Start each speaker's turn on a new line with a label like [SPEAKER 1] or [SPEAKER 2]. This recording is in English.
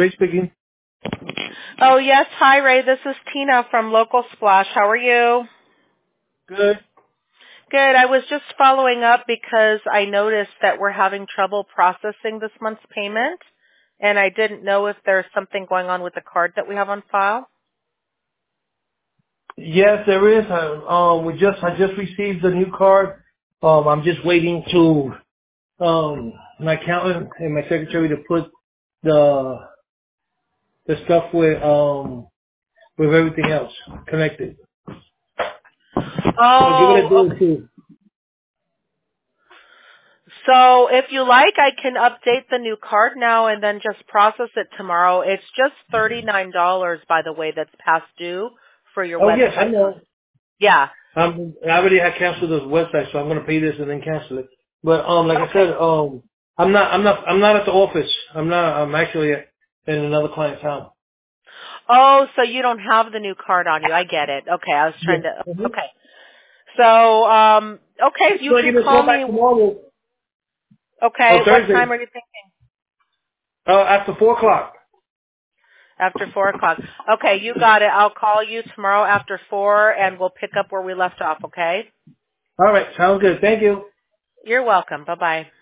[SPEAKER 1] Ray speaking.
[SPEAKER 2] Oh, yes. Hi, Ray. This is Tina from Local Splash. How are you?
[SPEAKER 1] Good.
[SPEAKER 2] Good. I was just following up because I noticed that we're having trouble processing this month's payment, and I didn't know if there's something going on with the card that we have on file.
[SPEAKER 1] Yes, there is. I just received the new card. I'm just waiting to my accountant and my secretary to put the stuff with everything else connected. I'll give it a day
[SPEAKER 2] Oh,
[SPEAKER 1] or
[SPEAKER 2] okay.
[SPEAKER 1] two.
[SPEAKER 2] So if you like, I can update the new card now and then just process it tomorrow. It's just $39, by the way, that's past due for your
[SPEAKER 1] Oh yes, I
[SPEAKER 2] website.
[SPEAKER 1] know.
[SPEAKER 2] Yeah.
[SPEAKER 1] I already had canceled the website, so I'm gonna pay this and then cancel it. But like I
[SPEAKER 2] Okay.
[SPEAKER 1] said, I'm not at the office. I'm actually in another client's house.
[SPEAKER 2] Oh, so you don't have the new card on you. I get it. Okay, I was
[SPEAKER 1] Yes.
[SPEAKER 2] trying to,
[SPEAKER 1] Mm-hmm.
[SPEAKER 2] okay. So, okay, you
[SPEAKER 1] So I
[SPEAKER 2] can
[SPEAKER 1] give a
[SPEAKER 2] call
[SPEAKER 1] call
[SPEAKER 2] me.
[SPEAKER 1] back tomorrow
[SPEAKER 2] Okay,
[SPEAKER 1] or
[SPEAKER 2] what
[SPEAKER 1] Thursday
[SPEAKER 2] time are you thinking?
[SPEAKER 1] after 4 o'clock.
[SPEAKER 2] After 4 o'clock. Okay, you got it. I'll call you tomorrow after 4 and we'll pick up where we left off, okay?
[SPEAKER 1] All right, sounds good. Thank you.
[SPEAKER 2] You're welcome. Bye-bye.